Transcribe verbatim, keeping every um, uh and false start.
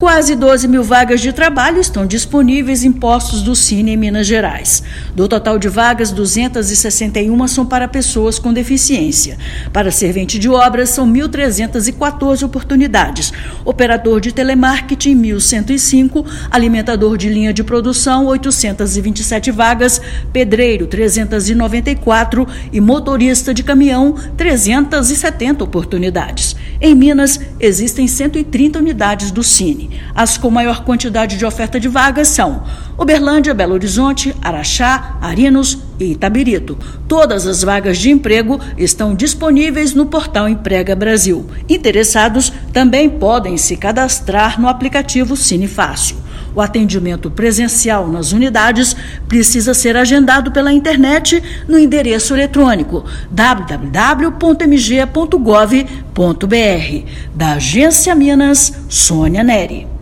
Quase doze mil vagas de trabalho estão disponíveis em postos do Cine em Minas Gerais. Do total de vagas, duzentas e sessenta e uma são para pessoas com deficiência. Para servente de obras, são mil trezentas e quatorze oportunidades. Operador de telemarketing, mil cento e cinco. Alimentador de linha de produção, oitocentas e vinte e sete vagas. Pedreiro, trezentas e noventa e quatro. E motorista de caminhão, trezentas e setenta oportunidades. Em Minas, existem cento e trinta unidades do Cine. As com maior quantidade de oferta de vagas são Uberlândia, Belo Horizonte, Araxá, Arinos e Itabirito. Todas as vagas de emprego estão disponíveis no portal Emprega Brasil. Interessados também podem se cadastrar no aplicativo Cine Fácil. O atendimento presencial nas unidades precisa ser agendado pela internet no endereço eletrônico w w w ponto m g ponto gov ponto b r. Da Agência Minas, Sônia Neri.